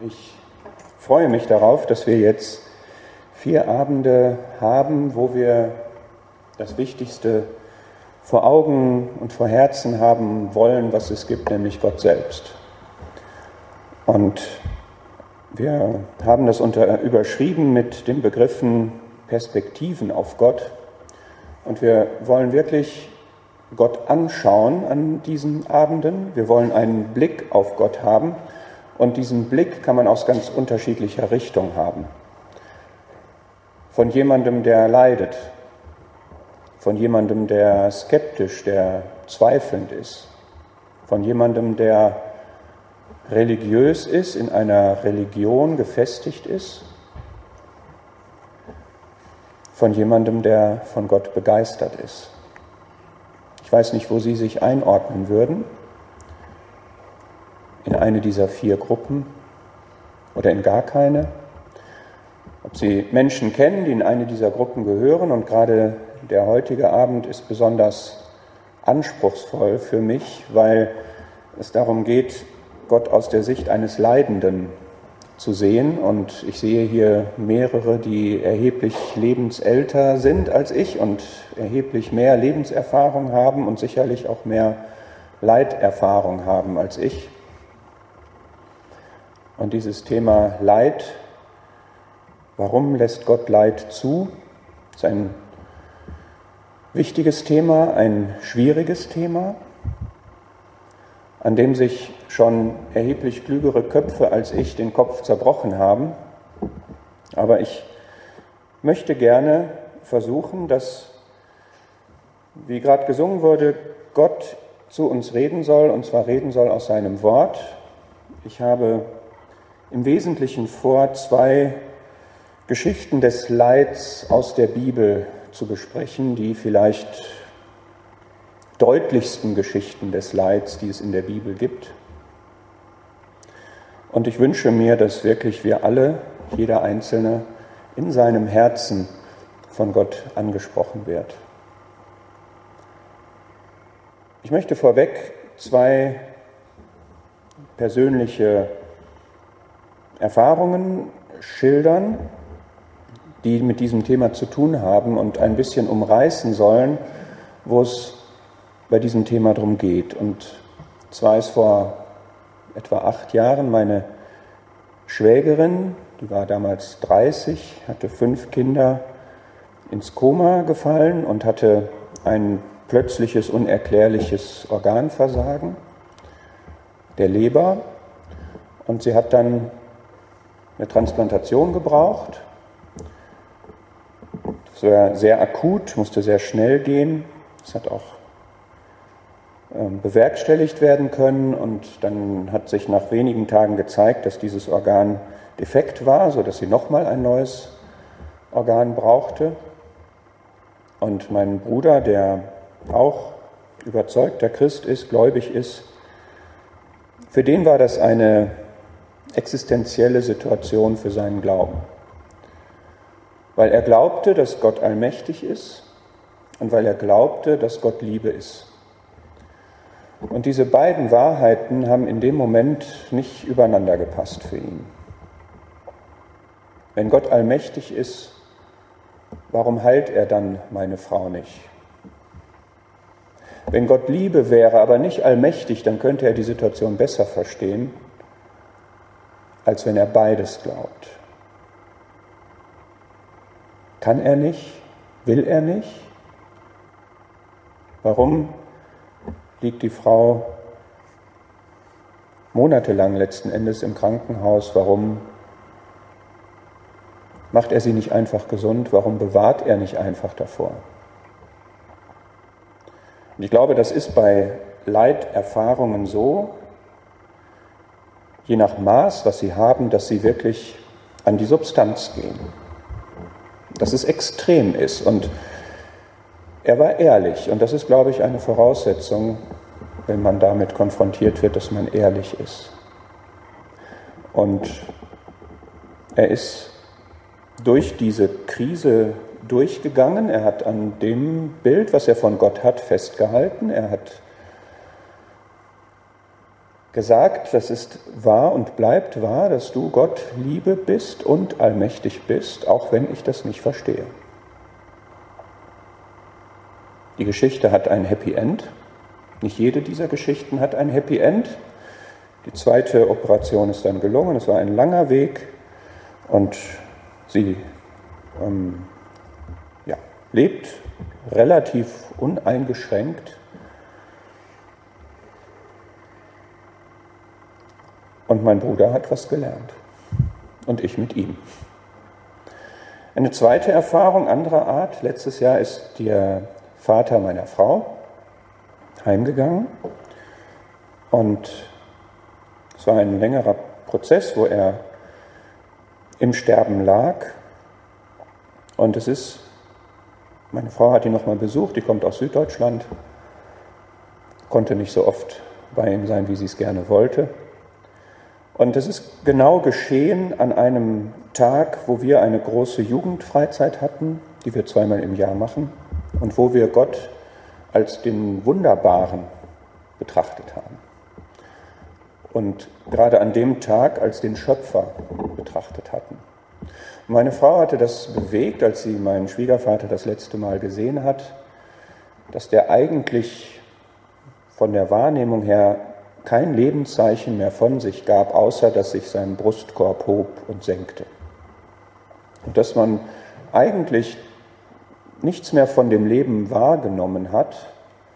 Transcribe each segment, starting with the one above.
Ich freue mich darauf, dass wir jetzt 4 Abende haben, wo wir das Wichtigste vor Augen und vor Herzen haben wollen, was es gibt, nämlich Gott selbst. Und wir haben das überschrieben mit den Begriffen Perspektiven auf Gott. Und wir wollen wirklich Gott anschauen an diesen Abenden. Wir wollen einen Blick auf Gott haben. Und diesen Blick kann man aus ganz unterschiedlicher Richtung haben. Von jemandem, der leidet. Von jemandem, der skeptisch, der zweifelnd ist. Von jemandem, der religiös ist, in einer Religion gefestigt ist. Von jemandem, der von Gott begeistert ist. Ich weiß nicht, wo Sie sich einordnen würden. In eine dieser 4 Gruppen oder in gar keine. Ob Sie Menschen kennen, die in eine dieser Gruppen gehören, und gerade der heutige Abend ist besonders anspruchsvoll für mich, weil es darum geht, Gott aus der Sicht eines Leidenden zu sehen. Und ich sehe hier mehrere, die erheblich lebensälter sind als ich und erheblich mehr Lebenserfahrung haben und sicherlich auch mehr Leiterfahrung haben als ich. Und dieses Thema Leid, warum lässt Gott Leid zu, ist ein wichtiges Thema, ein schwieriges Thema, an dem sich schon erheblich klügere Köpfe als ich den Kopf zerbrochen haben. Aber ich möchte gerne versuchen, dass, wie gerade gesungen wurde, Gott zu uns reden soll, und zwar reden soll aus seinem Wort. Ich habe im Wesentlichen vor, 2 Geschichten des Leids aus der Bibel zu besprechen, die vielleicht deutlichsten Geschichten des Leids, die es in der Bibel gibt. Und ich wünsche mir, dass wirklich wir alle, jeder Einzelne, in seinem Herzen von Gott angesprochen wird. Ich möchte vorweg 2 persönliche Erfahrungen schildern, die mit diesem Thema zu tun haben und ein bisschen umreißen sollen, wo es bei diesem Thema darum geht. Und zwar ist vor etwa 8 Jahren meine Schwägerin, die war damals 30, hatte 5 Kinder, ins Koma gefallen und hatte ein plötzliches, unerklärliches Organversagen der Leber. Und sie hat dann eine Transplantation gebraucht. Das war sehr akut, musste sehr schnell gehen. Das hat auch bewerkstelligt werden können, und dann hat sich nach wenigen Tagen gezeigt, dass dieses Organ defekt war, sodass sie nochmal ein neues Organ brauchte. Und mein Bruder, der auch überzeugter Christ ist, gläubig ist, für den war das eine existenzielle Situation für seinen Glauben. Weil er glaubte, dass Gott allmächtig ist und weil er glaubte, dass Gott Liebe ist. Und diese beiden Wahrheiten haben in dem Moment nicht übereinander gepasst für ihn. Wenn Gott allmächtig ist, warum heilt er dann meine Frau nicht? Wenn Gott Liebe wäre, aber nicht allmächtig, dann könnte er die Situation besser verstehen, als wenn er beides glaubt. Kann er nicht? Will er nicht? Warum liegt die Frau monatelang letzten Endes im Krankenhaus? Warum macht er sie nicht einfach gesund? Warum bewahrt er nicht einfach davor? Und ich glaube, das ist bei Leiterfahrungen so, je nach Maß, was sie haben, dass sie wirklich an die Substanz gehen. Dass es extrem ist. Und er war ehrlich. Und das ist, glaube ich, eine Voraussetzung, wenn man damit konfrontiert wird, dass man ehrlich ist. Und er ist durch diese Krise durchgegangen. Er hat an dem Bild, was er von Gott hat, festgehalten. Er hat gesagt, das ist wahr und bleibt wahr, dass du Gott Liebe bist und allmächtig bist, auch wenn ich das nicht verstehe. Die Geschichte hat ein Happy End. Nicht jede dieser Geschichten hat ein Happy End. Die zweite Operation ist dann gelungen. Es war ein langer Weg und sie lebt relativ uneingeschränkt. Und mein Bruder hat was gelernt. Und ich mit ihm. Eine zweite Erfahrung anderer Art. Letztes Jahr ist der Vater meiner Frau heimgegangen. Und es war ein längerer Prozess, wo er im Sterben lag. Und meine Frau hat ihn nochmal besucht, die kommt aus Süddeutschland, konnte nicht so oft bei ihm sein, wie sie es gerne wollte. Und es ist genau geschehen an einem Tag, wo wir eine große Jugendfreizeit hatten, die wir zweimal im Jahr machen, und wo wir Gott als den Wunderbaren betrachtet haben. Und gerade an dem Tag als den Schöpfer betrachtet hatten. Meine Frau hatte das bewegt, als sie meinen Schwiegervater das letzte Mal gesehen hat, dass der eigentlich von der Wahrnehmung her kein Lebenszeichen mehr von sich gab, außer dass sich sein Brustkorb hob und senkte. Und dass man eigentlich nichts mehr von dem Leben wahrgenommen hat,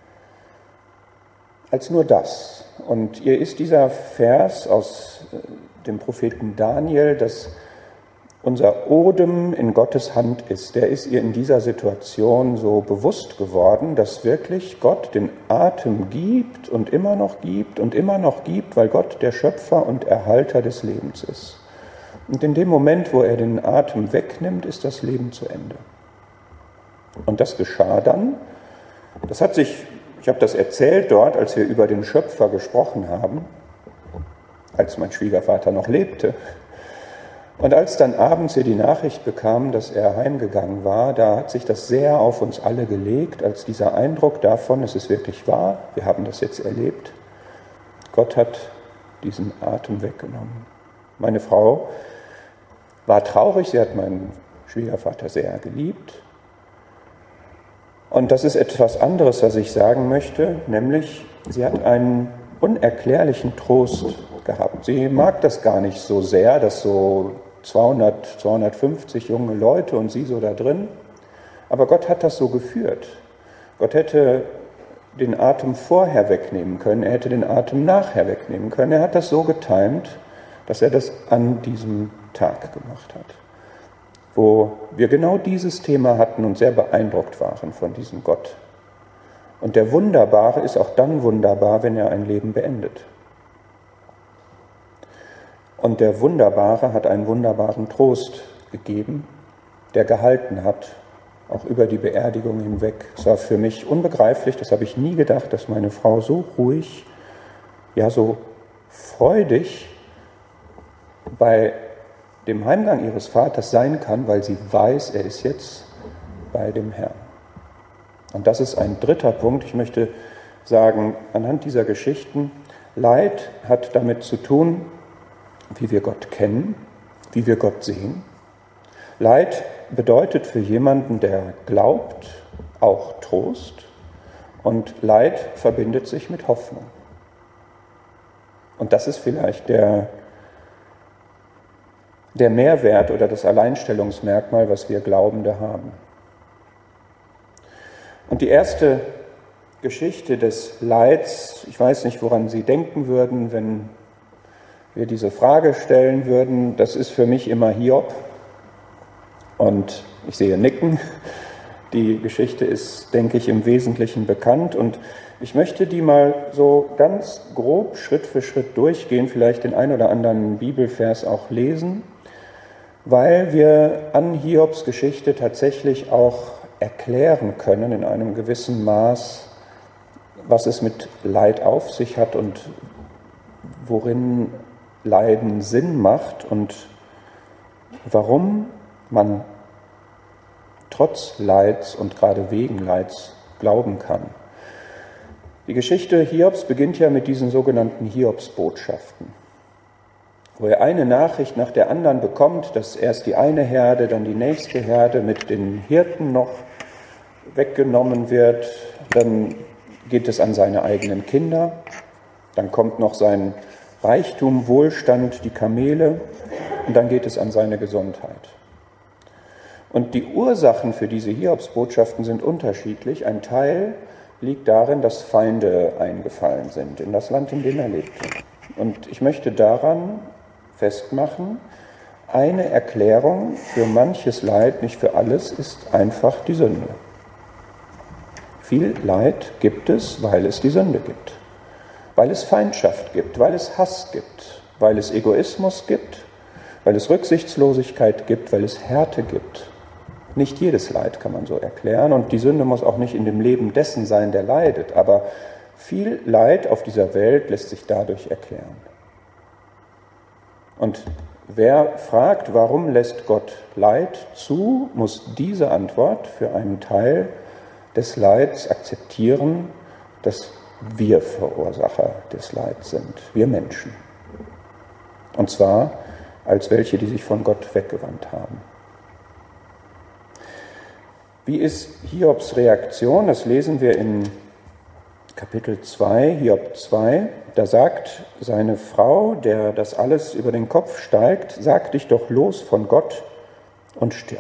als nur das. Und ihr ist dieser Vers aus dem Propheten Daniel, dass unser Odem in Gottes Hand ist, der ist ihr in dieser Situation so bewusst geworden, dass wirklich Gott den Atem gibt und immer noch gibt und immer noch gibt, weil Gott der Schöpfer und Erhalter des Lebens ist. Und in dem Moment, wo er den Atem wegnimmt, ist das Leben zu Ende. Und das geschah dann. Ich habe das erzählt dort, als wir über den Schöpfer gesprochen haben, als mein Schwiegervater noch lebte. Und als dann abends wir die Nachricht bekamen, dass er heimgegangen war, da hat sich das sehr auf uns alle gelegt, als dieser Eindruck davon, es ist wirklich wahr, wir haben das jetzt erlebt. Gott hat diesen Atem weggenommen. Meine Frau war traurig, sie hat meinen Schwiegervater sehr geliebt. Und das ist etwas anderes, was ich sagen möchte, nämlich sie hat einen unerklärlichen Trost gehabt. Sie mag das gar nicht so sehr, dass so 200, 250 junge Leute und sie so da drin. Aber Gott hat das so geführt. Gott hätte den Atem vorher wegnehmen können, er hätte den Atem nachher wegnehmen können. Er hat das so getimt, dass er das an diesem Tag gemacht hat, wo wir genau dieses Thema hatten und sehr beeindruckt waren von diesem Gott. Und der Wunderbare ist auch dann wunderbar, wenn er ein Leben beendet. Und der Wunderbare hat einen wunderbaren Trost gegeben, der gehalten hat, auch über die Beerdigung hinweg. Es war für mich unbegreiflich, das habe ich nie gedacht, dass meine Frau so ruhig, ja so freudig bei dem Heimgang ihres Vaters sein kann, weil sie weiß, er ist jetzt bei dem Herrn. Und das ist ein dritter Punkt. Ich möchte sagen, anhand dieser Geschichten, Leid hat damit zu tun, wie wir Gott kennen, wie wir Gott sehen. Leid bedeutet für jemanden, der glaubt, auch Trost. Und Leid verbindet sich mit Hoffnung. Und das ist vielleicht der Mehrwert oder das Alleinstellungsmerkmal, was wir Glaubende haben. Und die erste Geschichte des Leids, ich weiß nicht, woran Sie denken würden, wenn wir diese Frage stellen würden, das ist für mich immer Hiob. Und ich sehe Nicken. Die Geschichte ist, denke ich, im Wesentlichen bekannt. Und ich möchte die mal so ganz grob Schritt für Schritt durchgehen, vielleicht den ein oder anderen Bibelvers auch lesen, weil wir an Hiobs Geschichte tatsächlich auch erklären können in einem gewissen Maß, was es mit Leid auf sich hat und worin Leiden Sinn macht und warum man trotz Leids und gerade wegen Leids glauben kann. Die Geschichte Hiobs beginnt ja mit diesen sogenannten Hiobsbotschaften, wo er eine Nachricht nach der anderen bekommt, dass erst die eine Herde, dann die nächste Herde mit den Hirten noch weggenommen wird, dann geht es an seine eigenen Kinder, dann kommt noch sein Reichtum, Wohlstand, die Kamele und dann geht es an seine Gesundheit. Und die Ursachen für diese Hiobsbotschaften sind unterschiedlich. Ein Teil liegt darin, dass Feinde eingefallen sind in das Land, in dem er lebte. Und ich möchte daran festmachen, eine Erklärung für manches Leid, nicht für alles, ist einfach die Sünde. Viel Leid gibt es, weil es die Sünde gibt, weil es Feindschaft gibt, weil es Hass gibt, weil es Egoismus gibt, weil es Rücksichtslosigkeit gibt, weil es Härte gibt. Nicht jedes Leid kann man so erklären und die Sünde muss auch nicht in dem Leben dessen sein, der leidet, aber viel Leid auf dieser Welt lässt sich dadurch erklären. Und wer fragt, warum lässt Gott Leid zu, muss diese Antwort für einen Teil des Leids akzeptieren, dass wir Verursacher des Leids sind, wir Menschen. Und zwar als welche, die sich von Gott weggewandt haben. Wie ist Hiobs Reaktion? Das lesen wir in Kapitel 2, Hiob 2. Da sagt seine Frau, der das alles über den Kopf steigt, sag dich doch los von Gott und stirb.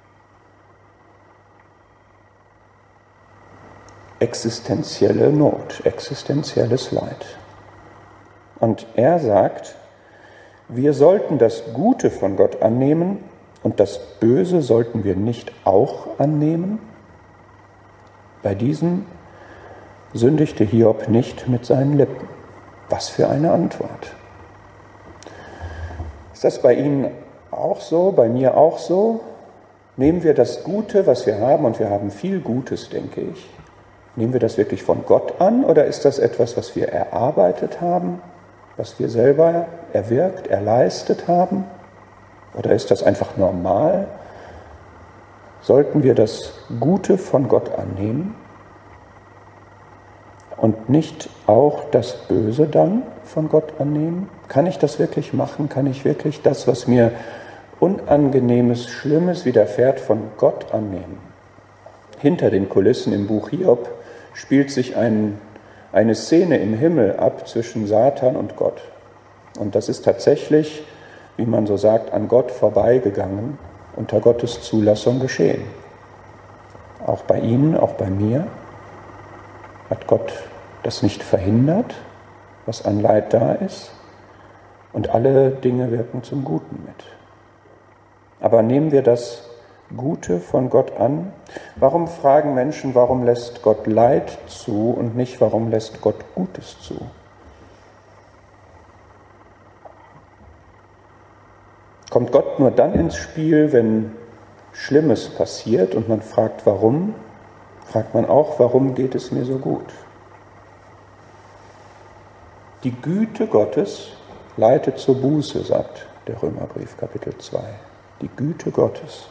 Existenzielle Not, existenzielles Leid. Und er sagt, wir sollten das Gute von Gott annehmen und das Böse sollten wir nicht auch annehmen. Bei diesem sündigte Hiob nicht mit seinen Lippen. Was für eine Antwort. Ist das bei Ihnen auch so, bei mir auch so? Nehmen wir das Gute, was wir haben, und wir haben viel Gutes, denke ich, nehmen wir das wirklich von Gott an oder ist das etwas, was wir erarbeitet haben, was wir selber erwirkt, erleistet haben? Oder ist das einfach normal? Sollten wir das Gute von Gott annehmen und nicht auch das Böse dann von Gott annehmen? Kann ich das wirklich machen? Kann ich wirklich das, was mir Unangenehmes, Schlimmes widerfährt, von Gott annehmen? Hinter den Kulissen im Buch Hiob spielt sich eine Szene im Himmel ab zwischen Satan und Gott. Und das ist tatsächlich, wie man so sagt, an Gott vorbeigegangen, unter Gottes Zulassung geschehen. Auch bei Ihnen, auch bei mir hat Gott das nicht verhindert, was an Leid da ist. Und alle Dinge wirken zum Guten mit. Aber nehmen wir das Gute von Gott an? Warum fragen Menschen, warum lässt Gott Leid zu und nicht, warum lässt Gott Gutes zu? Kommt Gott nur dann ins Spiel, wenn Schlimmes passiert und man fragt, warum? Fragt man auch, warum geht es mir so gut? Die Güte Gottes leitet zur Buße, sagt der Römerbrief, Kapitel 2. Die Güte Gottes.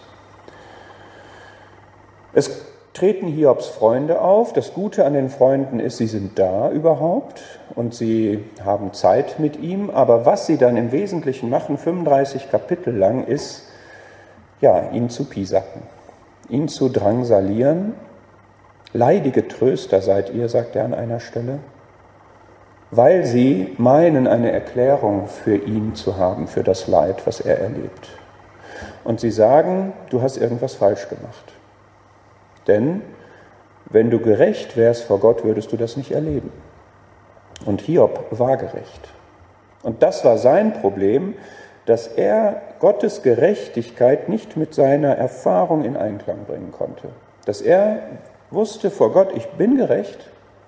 Es treten Hiobs Freunde auf. Das Gute an den Freunden ist, sie sind da überhaupt und sie haben Zeit mit ihm. Aber was sie dann im Wesentlichen machen, 35 Kapitel lang, ist, ja, ihn zu piesacken, ihn zu drangsalieren. Leidige Tröster seid ihr, sagt er an einer Stelle, weil sie meinen, eine Erklärung für ihn zu haben, für das Leid, was er erlebt. Und sie sagen, du hast irgendwas falsch gemacht. Denn wenn du gerecht wärst vor Gott, würdest du das nicht erleben. Und Hiob war gerecht. Und das war sein Problem, dass er Gottes Gerechtigkeit nicht mit seiner Erfahrung in Einklang bringen konnte. Dass er wusste vor Gott, ich bin gerecht.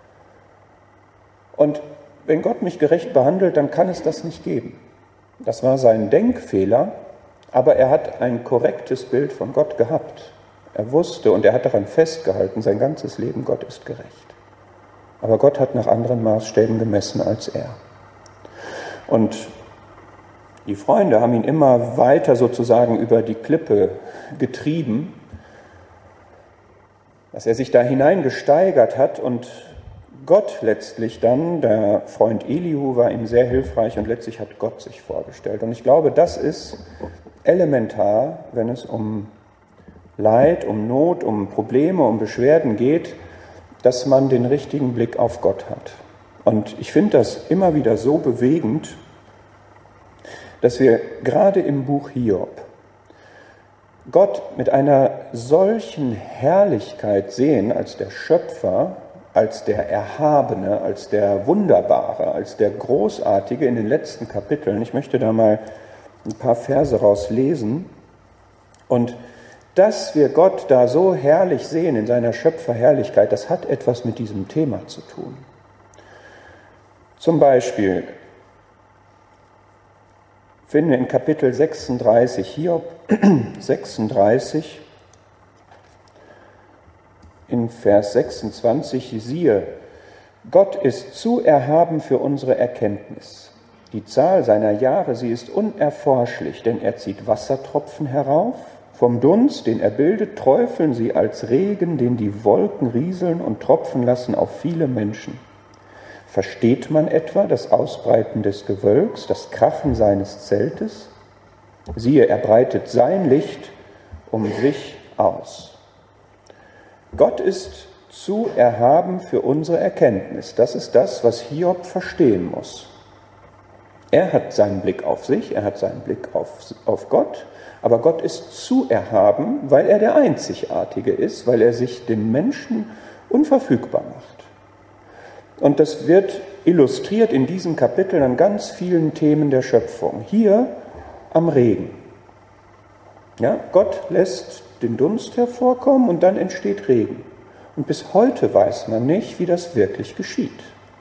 Und wenn Gott mich gerecht behandelt, dann kann es das nicht geben. Das war sein Denkfehler, aber er hat ein korrektes Bild von Gott gehabt. Er wusste und er hat daran festgehalten, sein ganzes Leben, Gott ist gerecht. Aber Gott hat nach anderen Maßstäben gemessen als er. Und die Freunde haben ihn immer weiter sozusagen über die Klippe getrieben, dass er sich da hineingesteigert hat und Gott letztlich dann, der Freund Elihu war ihm sehr hilfreich und letztlich hat Gott sich vorgestellt. Und ich glaube, das ist elementar, wenn es um Leid, um Not, um Probleme, um Beschwerden geht, dass man den richtigen Blick auf Gott hat. Und ich finde das immer wieder so bewegend, dass wir gerade im Buch Hiob Gott mit einer solchen Herrlichkeit sehen als der Schöpfer, als der Erhabene, als der Wunderbare, als der Großartige in den letzten Kapiteln. Ich möchte da mal ein paar Verse rauslesen. Und dass wir Gott da so herrlich sehen in seiner Schöpferherrlichkeit, das hat etwas mit diesem Thema zu tun. Zum Beispiel finden wir in Kapitel 36, Hiob 36, in Vers 26, siehe, Gott ist zu erhaben für unsere Erkenntnis. Die Zahl seiner Jahre, sie ist unerforschlich, denn er zieht Wassertropfen herauf. Vom Dunst, den er bildet, träufeln sie als Regen, den die Wolken rieseln und tropfen lassen auf viele Menschen. Versteht man etwa das Ausbreiten des Gewölks, das Krachen seines Zeltes? Siehe, er breitet sein Licht um sich aus. Gott ist zu erhaben für unsere Erkenntnis. Das ist das, was Hiob verstehen muss. Er hat seinen Blick auf sich, er hat seinen Blick auf Gott, aber Gott ist zu erhaben, weil er der Einzigartige ist, weil er sich den Menschen unverfügbar macht. Und das wird illustriert in diesem Kapitel an ganz vielen Themen der Schöpfung. Hier am Regen. Ja, Gott lässt den Dunst hervorkommen und dann entsteht Regen. Und bis heute weiß man nicht, wie das wirklich geschieht.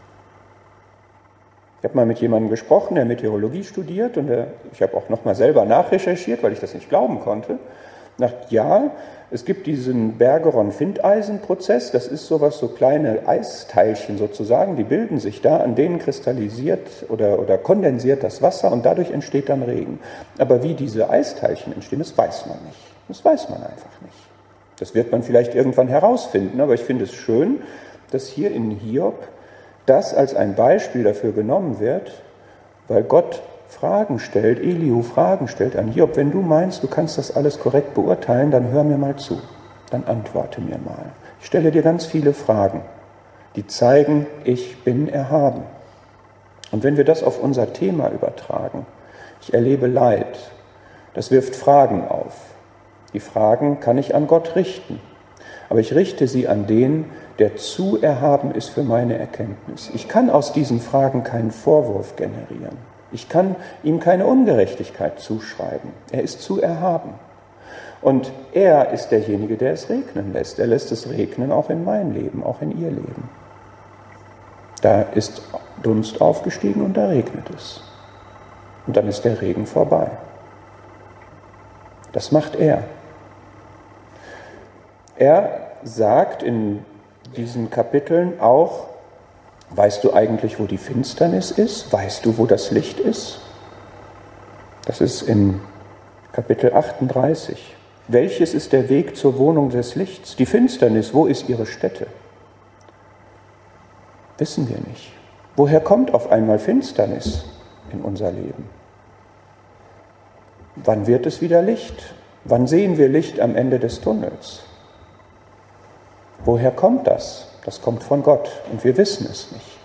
Ich habe mal mit jemandem gesprochen, der Meteorologie studiert und ich habe auch noch mal selber nachrecherchiert, weil ich das nicht glauben konnte. Es gibt diesen Bergeron-Findeisen-Prozess, das ist sowas, so kleine Eisteilchen sozusagen, die bilden sich da, an denen kristallisiert oder kondensiert das Wasser und dadurch entsteht dann Regen. Aber wie diese Eisteilchen entstehen, das weiß man nicht. Das weiß man einfach nicht. Das wird man vielleicht irgendwann herausfinden, aber ich finde es schön, dass hier in Hiob das als ein Beispiel dafür genommen wird, weil Gott Fragen stellt, Elihu Fragen stellt an Hiob. Wenn du meinst, du kannst das alles korrekt beurteilen, dann hör mir mal zu, dann antworte mir mal. Ich stelle dir ganz viele Fragen, die zeigen, ich bin erhaben. Und wenn wir das auf unser Thema übertragen, ich erlebe Leid, das wirft Fragen auf. Die Fragen kann ich an Gott richten, aber ich richte sie an den, der zu erhaben ist für meine Erkenntnis. Ich kann aus diesen Fragen keinen Vorwurf generieren. Ich kann ihm keine Ungerechtigkeit zuschreiben. Er ist zu erhaben. Und er ist derjenige, der es regnen lässt. Er lässt es regnen auch in mein Leben, auch in ihr Leben. Da ist Dunst aufgestiegen und da regnet es. Und dann ist der Regen vorbei. Das macht er. Er sagt in diesen Kapiteln auch, weißt du eigentlich, wo die Finsternis ist? Weißt du, wo das Licht ist? Das ist in Kapitel 38. Welches ist der Weg zur Wohnung des Lichts? Die Finsternis, wo ist ihre Stätte? Wissen wir nicht. Woher kommt auf einmal Finsternis in unser Leben? Wann wird es wieder Licht? Wann sehen wir Licht am Ende des Tunnels? Woher kommt das? Das kommt von Gott und wir wissen es nicht.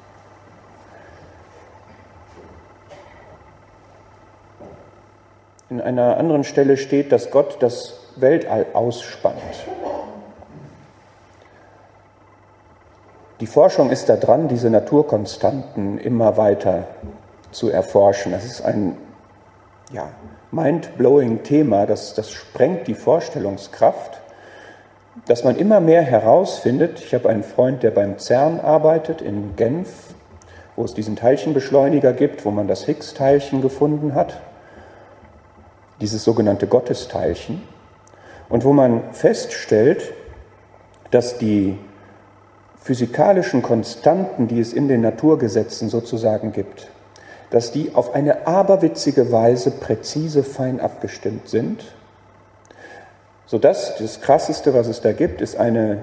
In einer anderen Stelle steht, dass Gott das Weltall ausspannt. Die Forschung ist da dran, diese Naturkonstanten immer weiter zu erforschen. Das ist ein mind-blowing Thema, das sprengt die Vorstellungskraft, dass man immer mehr herausfindet. Ich habe einen Freund, der beim CERN arbeitet in Genf, wo es diesen Teilchenbeschleuniger gibt, wo man das Higgs-Teilchen gefunden hat, dieses sogenannte Gottesteilchen, und wo man feststellt, dass die physikalischen Konstanten, die es in den Naturgesetzen sozusagen gibt, dass die auf eine aberwitzige Weise präzise fein abgestimmt sind, sodass das Krasseste, was es da gibt, ist eine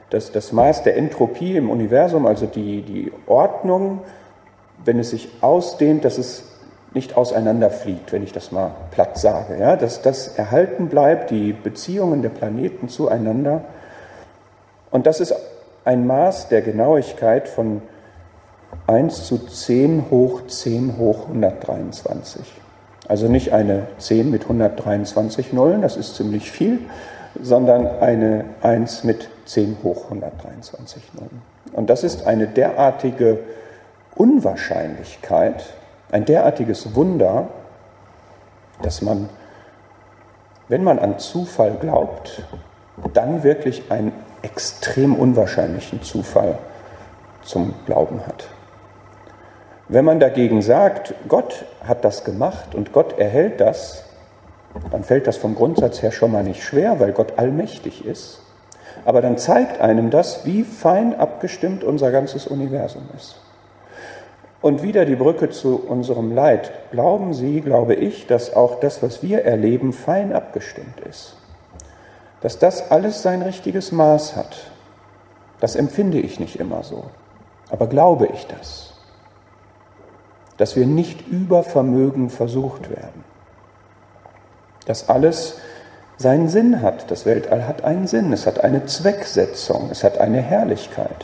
das Maß der Entropie im Universum, also die Ordnung, wenn es sich ausdehnt, dass es nicht auseinanderfliegt, wenn ich das mal platt sage, ja, dass das erhalten bleibt, die Beziehungen der Planeten zueinander. Und das ist ein Maß der Genauigkeit von 1 zu 10 hoch 10 hoch 123. Also nicht eine 10 mit 123 Nullen, das ist ziemlich viel, sondern eine 1 mit 10 hoch 123 Nullen. Und das ist eine derartige Unwahrscheinlichkeit, ein derartiges Wunder, dass man, wenn man an Zufall glaubt, dann wirklich einen extrem unwahrscheinlichen Zufall zum Glauben hat. Wenn man dagegen sagt, Gott hat das gemacht und Gott erhält das, dann fällt das vom Grundsatz her schon mal nicht schwer, weil Gott allmächtig ist. Aber dann zeigt einem das, wie fein abgestimmt unser ganzes Universum ist. Und wieder die Brücke zu unserem Leid. Glauben Sie, glaube ich, dass auch das, was wir erleben, fein abgestimmt ist? Dass das alles sein richtiges Maß hat? Das empfinde ich nicht immer so. Aber glaube ich das? Dass wir nicht über Vermögen versucht werden? Dass alles seinen Sinn hat. Das Weltall hat einen Sinn. Es hat eine Zwecksetzung. Es hat eine Herrlichkeit.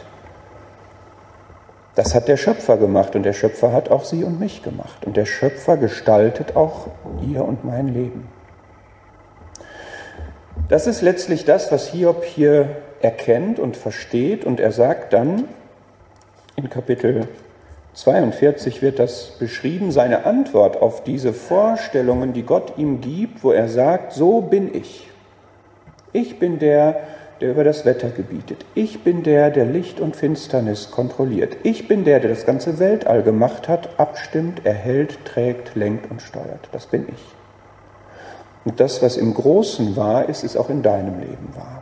Das hat der Schöpfer gemacht und der Schöpfer hat auch Sie und mich gemacht. Und der Schöpfer gestaltet auch Ihr und mein Leben. Das ist letztlich das, was Hiob hier erkennt und versteht. Und er sagt dann, in Kapitel 42 wird das beschrieben, seine Antwort auf diese Vorstellungen, die Gott ihm gibt, wo er sagt, so bin ich. Ich bin der über das Wetter gebietet. Ich bin der Licht und Finsternis kontrolliert. Ich bin der das ganze Weltall gemacht hat, abstimmt, erhält, trägt, lenkt und steuert. Das bin ich. Und das, was im Großen wahr ist, ist auch in deinem Leben wahr.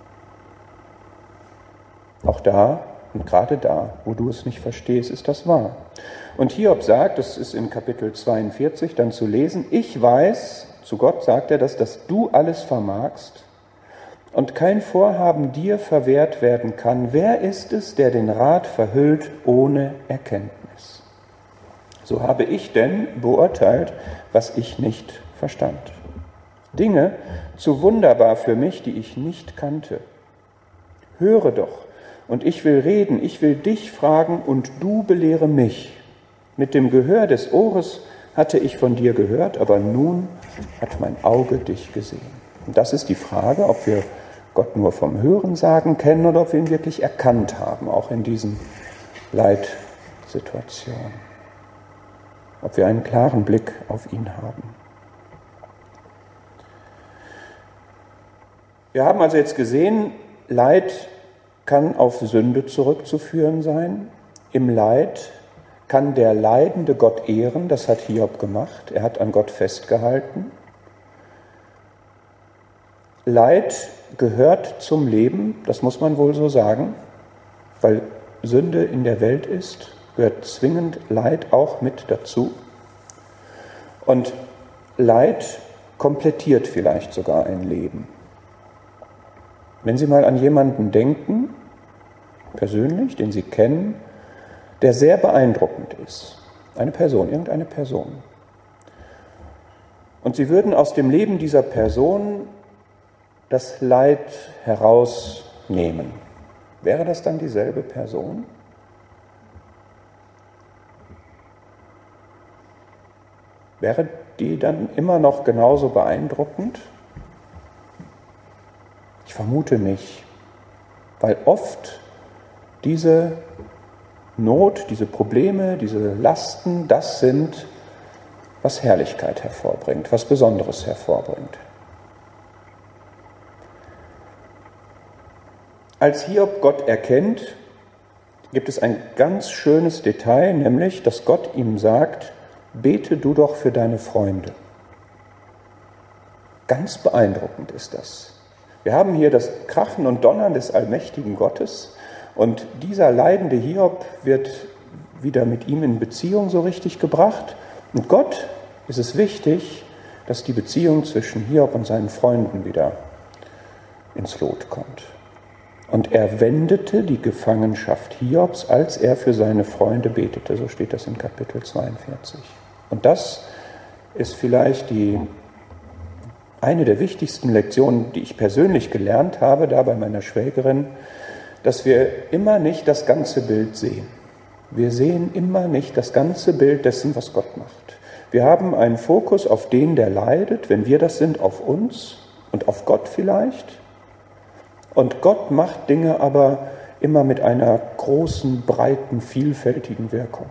Auch da und gerade da, wo du es nicht verstehst, ist das wahr. Und Hiob sagt, das ist in Kapitel 42 dann zu lesen, ich weiß, zu Gott sagt er, dass du alles vermagst und kein Vorhaben dir verwehrt werden kann. Wer ist es, der den Rat verhüllt ohne Erkenntnis? So habe ich denn beurteilt, was ich nicht verstand. Dinge zu wunderbar für mich, die ich nicht kannte. Höre doch, und ich will reden, ich will dich fragen, und du belehre mich. Mit dem Gehör des Ohres hatte ich von dir gehört, aber nun hat mein Auge dich gesehen. Und das ist die Frage, ob wir Gott nur vom Hörensagen kennen oder ob wir ihn wirklich erkannt haben, auch in diesen Leitsituationen. Ob wir einen klaren Blick auf ihn haben. Wir haben also jetzt gesehen, Leid kann auf Sünde zurückzuführen sein. Im Leid kann der leidende Gott ehren, das hat Hiob gemacht, er hat an Gott festgehalten. Leid gehört zum Leben, das muss man wohl so sagen, weil Sünde in der Welt ist, gehört zwingend Leid auch mit dazu. Und Leid komplettiert vielleicht sogar ein Leben. Wenn Sie mal an jemanden denken, persönlich, den Sie kennen, der sehr beeindruckend ist, eine Person, irgendeine Person, und Sie würden aus dem Leben dieser Person das Leid herausnehmen, wäre das dann dieselbe Person? Wäre die dann immer noch genauso beeindruckend? Ich vermute nicht, weil oft diese Not, diese Probleme, diese Lasten, das sind, was Herrlichkeit hervorbringt, was Besonderes hervorbringt. Als Hiob Gott erkennt, gibt es ein ganz schönes Detail, nämlich, dass Gott ihm sagt, bete du doch für deine Freunde. Ganz beeindruckend ist das. Wir haben hier das Krachen und Donnern des allmächtigen Gottes und dieser leidende Hiob wird wieder mit ihm in Beziehung so richtig gebracht. Und Gott ist es wichtig, dass die Beziehung zwischen Hiob und seinen Freunden wieder ins Lot kommt. Und er wendete die Gefangenschaft Hiobs, als er für seine Freunde betete. So steht das in Kapitel 42. Und das ist vielleicht eine der wichtigsten Lektionen, die ich persönlich gelernt habe, da bei meiner Schwägerin, dass wir immer nicht das ganze Bild sehen. Wir sehen immer nicht das ganze Bild dessen, was Gott macht. Wir haben einen Fokus auf den, der leidet, wenn wir das sind, auf uns und auf Gott vielleicht. Und Gott macht Dinge aber immer mit einer großen, breiten, vielfältigen Wirkung.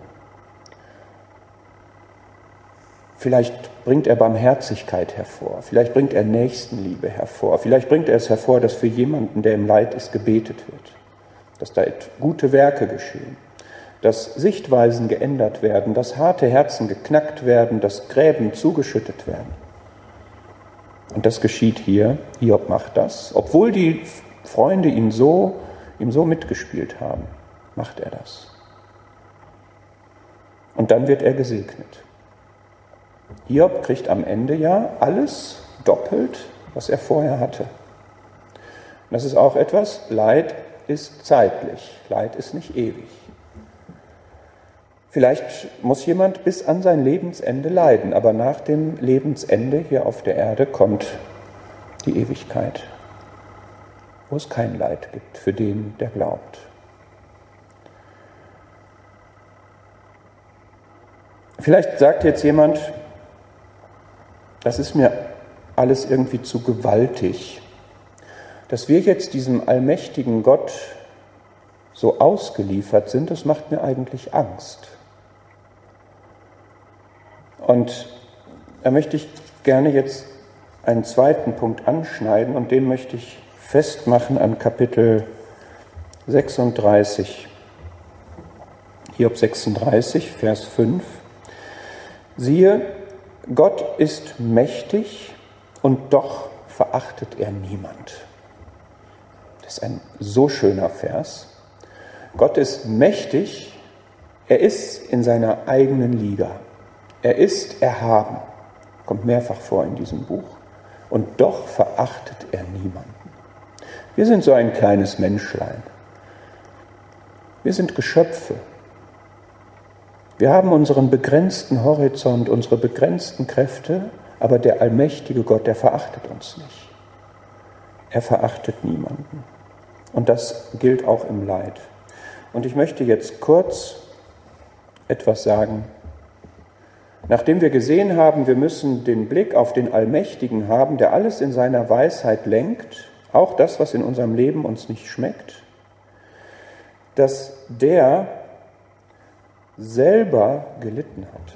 Vielleicht bringt er Barmherzigkeit hervor, vielleicht bringt er Nächstenliebe hervor, vielleicht bringt er es hervor, dass für jemanden, der im Leid ist, gebetet wird, dass da gute Werke geschehen, dass Sichtweisen geändert werden, dass harte Herzen geknackt werden, dass Gräben zugeschüttet werden. Und das geschieht hier. Hiob macht das, obwohl die Freunde ihm so mitgespielt haben, macht er das. Und dann wird er gesegnet. Hiob kriegt am Ende ja alles doppelt, was er vorher hatte. Und das ist auch etwas, Leid ist zeitlich, Leid ist nicht ewig. Vielleicht muss jemand bis an sein Lebensende leiden, aber nach dem Lebensende hier auf der Erde kommt die Ewigkeit, wo es kein Leid gibt für den, der glaubt. Vielleicht sagt jetzt jemand, das ist mir alles irgendwie zu gewaltig, dass wir jetzt diesem allmächtigen Gott so ausgeliefert sind, das macht mir eigentlich Angst. Und da möchte ich gerne jetzt einen zweiten Punkt anschneiden und den möchte ich festmachen an Kapitel 36, Hiob 36, Vers 5. Siehe, Gott ist mächtig und doch verachtet er niemand. Das ist ein so schöner Vers. Gott ist mächtig, er ist in seiner eigenen Liga. Er ist erhaben, kommt mehrfach vor in diesem Buch. Und doch verachtet er niemanden. Wir sind so ein kleines Menschlein. Wir sind Geschöpfe. Wir haben unseren begrenzten Horizont, unsere begrenzten Kräfte, aber der allmächtige Gott, der verachtet uns nicht. Er verachtet niemanden. Und das gilt auch im Leid. Und ich möchte jetzt kurz etwas sagen. Nachdem wir gesehen haben, wir müssen den Blick auf den Allmächtigen haben, der alles in seiner Weisheit lenkt, auch das, was in unserem Leben uns nicht schmeckt, dass der selber gelitten hat.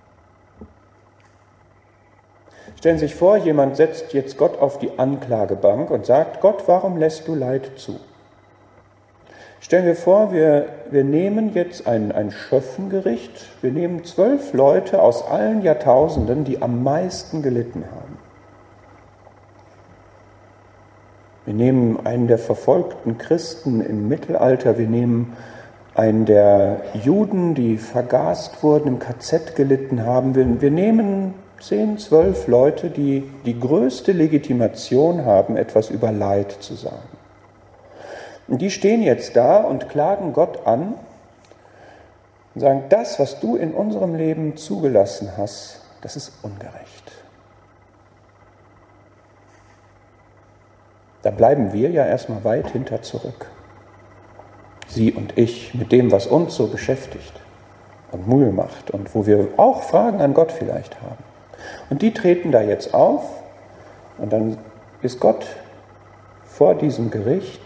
Stellen Sie sich vor, jemand setzt jetzt Gott auf die Anklagebank und sagt, Gott, warum lässt du Leid zu? Stellen wir vor, wir nehmen jetzt ein Schöffengericht, wir nehmen 12 Leute aus allen Jahrtausenden, die am meisten gelitten haben. Wir nehmen einen der verfolgten Christen im Mittelalter, wir nehmen einen der Juden, die vergast wurden, im KZ gelitten haben. Wir nehmen 10, 12 Leute, die die größte Legitimation haben, etwas über Leid zu sagen. Und die stehen jetzt da und klagen Gott an und sagen, das, was du in unserem Leben zugelassen hast, das ist ungerecht. Da bleiben wir ja erstmal weit hinter zurück. Sie und ich, mit dem, was uns so beschäftigt und Mühe macht und wo wir auch Fragen an Gott vielleicht haben. Und die treten da jetzt auf und dann ist Gott vor diesem Gericht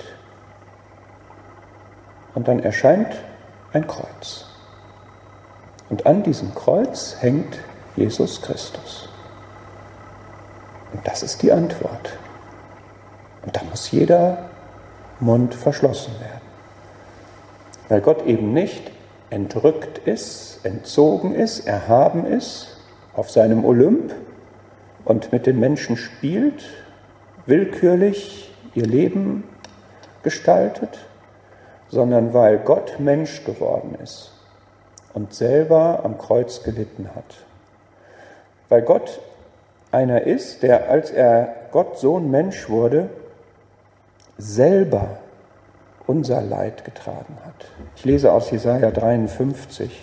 und dann erscheint ein Kreuz. Und an diesem Kreuz hängt Jesus Christus. Und das ist die Antwort. Und da muss jeder Mund verschlossen werden. Weil Gott eben nicht entrückt ist, entzogen ist, erhaben ist, auf seinem Olymp und mit den Menschen spielt, willkürlich ihr Leben gestaltet, sondern weil Gott Mensch geworden ist und selber am Kreuz gelitten hat. Weil Gott einer ist, der, als er Gott Sohn Mensch wurde, selber unser Leid getragen hat. Ich lese aus Jesaja 53.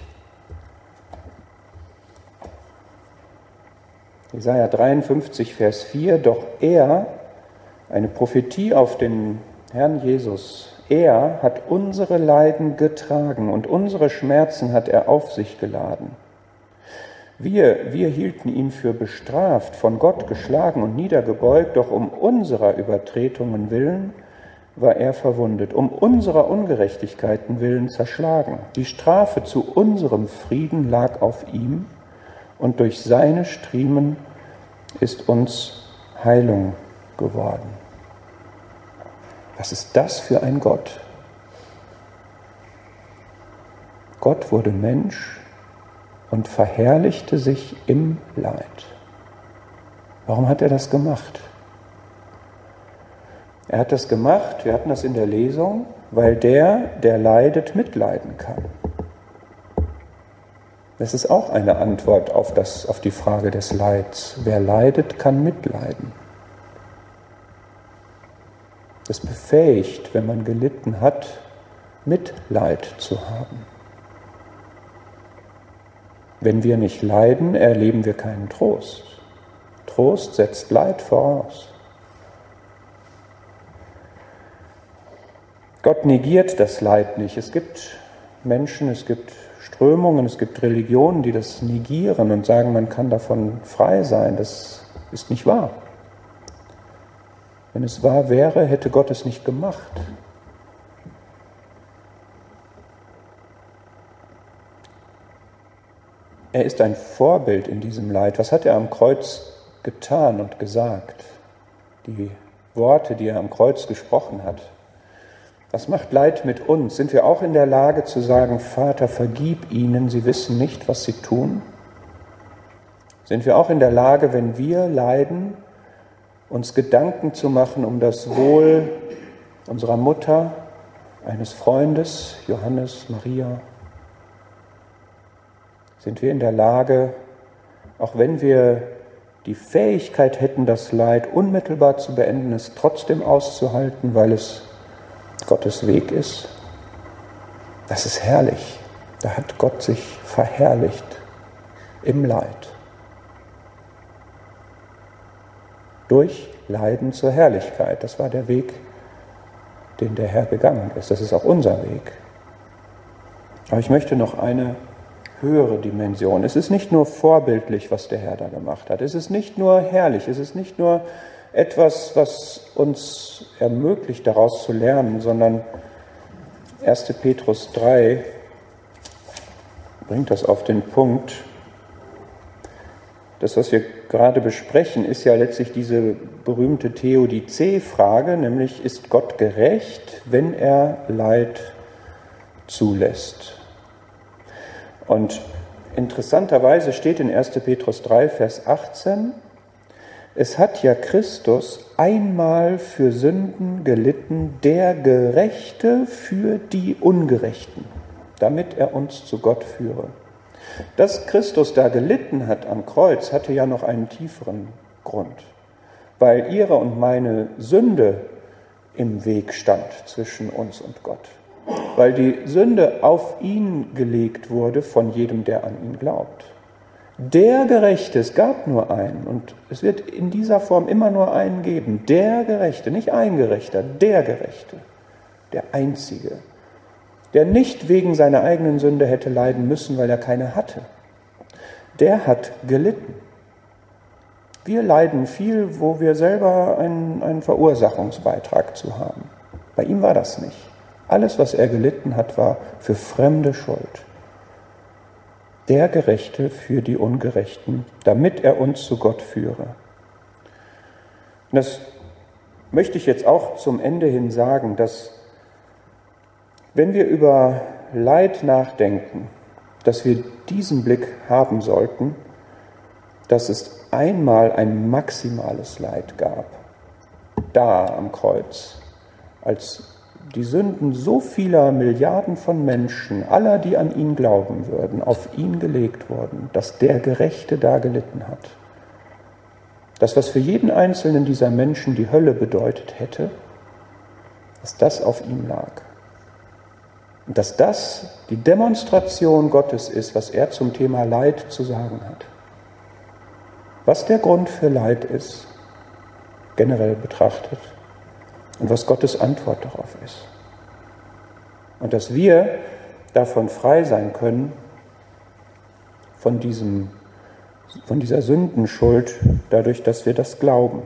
Jesaja 53, Vers 4, doch er, eine Prophetie auf den Herrn Jesus, er hat unsere Leiden getragen und unsere Schmerzen hat er auf sich geladen. Wir hielten ihn für bestraft, von Gott geschlagen und niedergebeugt, doch um unserer Übertretungen willen war er verwundet, um unserer Ungerechtigkeiten willen zerschlagen. Die Strafe zu unserem Frieden lag auf ihm und durch seine Striemen ist uns Heilung geworden. Was ist das für ein Gott? Gott wurde Mensch und verherrlichte sich im Leid. Warum hat er das gemacht? Er hat das gemacht, wir hatten das in der Lesung, weil der leidet, mitleiden kann. Das ist auch eine Antwort auf die Frage des Leids. Wer leidet, kann mitleiden. Das befähigt, wenn man gelitten hat, Mitleid zu haben. Wenn wir nicht leiden, erleben wir keinen Trost. Trost setzt Leid voraus. Gott negiert das Leid nicht. Es gibt Menschen, es gibt Strömungen, es gibt Religionen, die das negieren und sagen, man kann davon frei sein. Das ist nicht wahr. Wenn es wahr wäre, hätte Gott es nicht gemacht. Er ist ein Vorbild in diesem Leid. Was hat er am Kreuz getan und gesagt? Die Worte, die er am Kreuz gesprochen hat. Was macht Leid mit uns? Sind wir auch in der Lage zu sagen, Vater, vergib ihnen, sie wissen nicht, was sie tun? Sind wir auch in der Lage, wenn wir leiden, uns Gedanken zu machen um das Wohl unserer Mutter, eines Freundes, Johannes, Maria? Sind wir in der Lage, auch wenn wir die Fähigkeit hätten, das Leid unmittelbar zu beenden, es trotzdem auszuhalten, weil es Gottes Weg ist? Das ist herrlich. Da hat Gott sich verherrlicht im Leid. Durch Leiden zur Herrlichkeit. Das war der Weg, den der Herr gegangen ist. Das ist auch unser Weg. Aber ich möchte noch eine höhere Dimension. Es ist nicht nur vorbildlich, was der Herr da gemacht hat. Es ist nicht nur herrlich. Es ist nicht nur etwas, was uns ermöglicht, daraus zu lernen, sondern 1. Petrus 3 bringt das auf den Punkt. Das, was wir gerade besprechen, ist ja letztlich diese berühmte Theodizee-Frage, nämlich ist Gott gerecht, wenn er Leid zulässt? Und interessanterweise steht in 1. Petrus 3, Vers 18, es hat ja Christus einmal für Sünden gelitten, der Gerechte für die Ungerechten, damit er uns zu Gott führe. Dass Christus da gelitten hat am Kreuz, hatte ja noch einen tieferen Grund, weil ihre und meine Sünde im Weg stand zwischen uns und Gott. Weil die Sünde auf ihn gelegt wurde von jedem, der an ihn glaubt. Der Gerechte, es gab nur einen und es wird in dieser Form immer nur einen geben. Der Gerechte, nicht ein Gerechter, der Gerechte, der Einzige, der nicht wegen seiner eigenen Sünde hätte leiden müssen, weil er keine hatte. Der hat gelitten. Wir leiden viel, wo wir selber einen Verursachungsbeitrag zu haben. Bei ihm war das nicht. Alles, was er gelitten hat, war für fremde Schuld. Der Gerechte für die Ungerechten, damit er uns zu Gott führe. Und das möchte ich jetzt auch zum Ende hin sagen, dass wenn wir über Leid nachdenken, dass wir diesen Blick haben sollten, dass es einmal ein maximales Leid gab, da am Kreuz, als die Sünden so vieler Milliarden von Menschen, aller, die an ihn glauben würden, auf ihn gelegt wurden, dass der Gerechte da gelitten hat. Das, was für jeden einzelnen dieser Menschen die Hölle bedeutet hätte, dass das auf ihm lag. Und dass das die Demonstration Gottes ist, was er zum Thema Leid zu sagen hat. Was der Grund für Leid ist, generell betrachtet, und was Gottes Antwort darauf ist. Und dass wir davon frei sein können, von dieser Sündenschuld, dadurch, dass wir das glauben.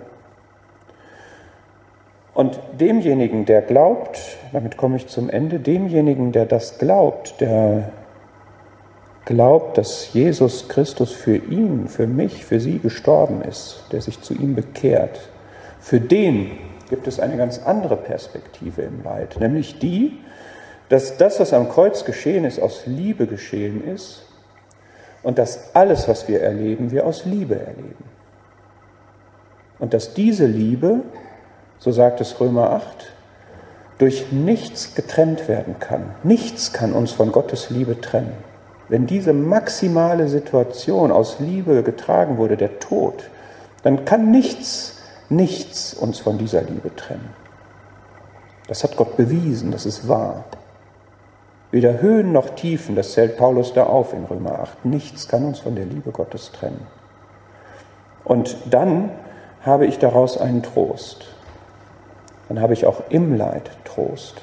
Und demjenigen, der glaubt, damit komme ich zum Ende, demjenigen, der das glaubt, der glaubt, dass Jesus Christus für ihn, für mich, für sie gestorben ist, der sich zu ihm bekehrt, für den gibt es eine ganz andere Perspektive im Leid, nämlich die, dass das, was am Kreuz geschehen ist, aus Liebe geschehen ist und dass alles, was wir erleben, wir aus Liebe erleben. Und dass diese Liebe, so sagt es Römer 8, durch nichts getrennt werden kann. Nichts kann uns von Gottes Liebe trennen. Wenn diese maximale Situation aus Liebe getragen wurde, der Tod, dann kann nichts uns von dieser Liebe trennen. Das hat Gott bewiesen, das ist wahr. Weder Höhen noch Tiefen, das zählt Paulus da auf in Römer 8. Nichts kann uns von der Liebe Gottes trennen. Und dann habe ich daraus einen Trost. Dann habe ich auch im Leid Trost.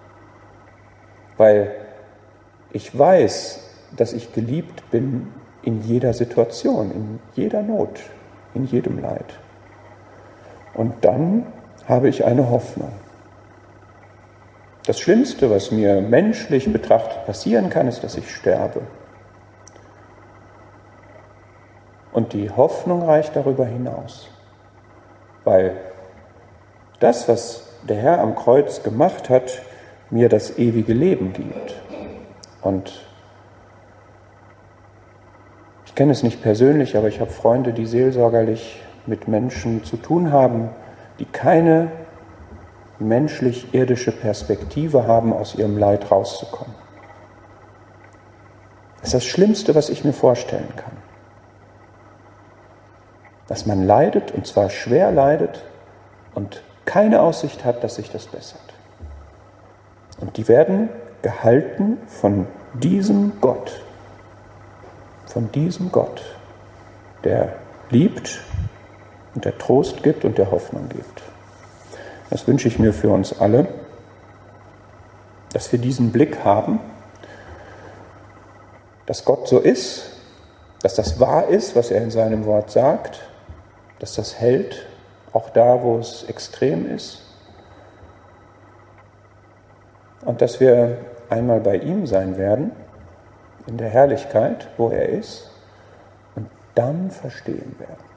Weil ich weiß, dass ich geliebt bin in jeder Situation, in jeder Not, in jedem Leid. Und dann habe ich eine Hoffnung. Das Schlimmste, was mir menschlich betrachtet passieren kann, ist, dass ich sterbe. Und die Hoffnung reicht darüber hinaus. Weil das, was der Herr am Kreuz gemacht hat, mir das ewige Leben gibt. Und ich kenne es nicht persönlich, aber ich habe Freunde, die seelsorgerlich mit Menschen zu tun haben, die keine menschlich-irdische Perspektive haben, aus ihrem Leid rauszukommen. Das ist das Schlimmste, was ich mir vorstellen kann. Dass man leidet, und zwar schwer leidet, und keine Aussicht hat, dass sich das bessert. Und die werden gehalten von diesem Gott, der liebt und der Trost gibt und der Hoffnung gibt. Das wünsche ich mir für uns alle, dass wir diesen Blick haben, dass Gott so ist, dass das wahr ist, was er in seinem Wort sagt, dass das hält, auch da, wo es extrem ist, und dass wir einmal bei ihm sein werden, in der Herrlichkeit, wo er ist, und dann verstehen werden.